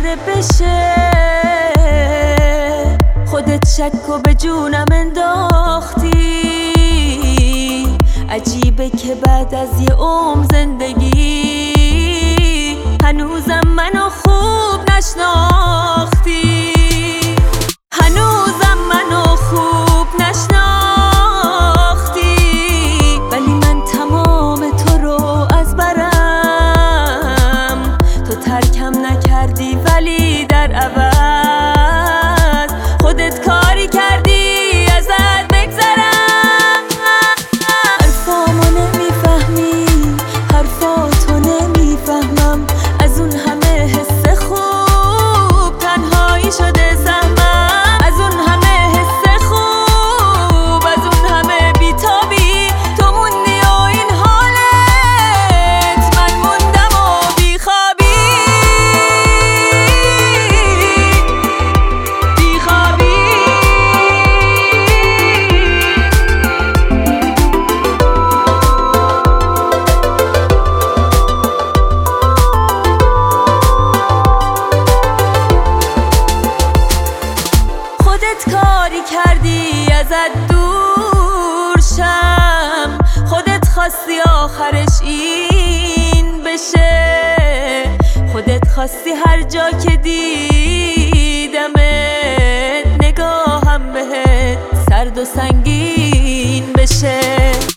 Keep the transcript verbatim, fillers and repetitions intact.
دوباره بشه. خودت شک و به جونم انداختی. عجیبه که بعد از یه عمر زندگی هنوزم منو خوب نشناختی. هنوزم منو خوب نشناختی. ولی من تمام تو رو از برم. تو ترکم نکردی ولی در عوض خودت کاری کردی ازت بگذرم. حرفامو نمیفهمی، حرفاتو نمیفهمم. از اون همه حس خوب تنهایی شده سهمم. از اون همه حس خوب، از اون همه بیتابی تو موندی و این حالت من موندم و بیخوابی. بیخوابی خودت کاری کردی ازت دور شم. خودت خواستی آخرش این بشه. خودت خواستی هر جا که دیدمت نگاهم بهت سرد و سنگین بشه.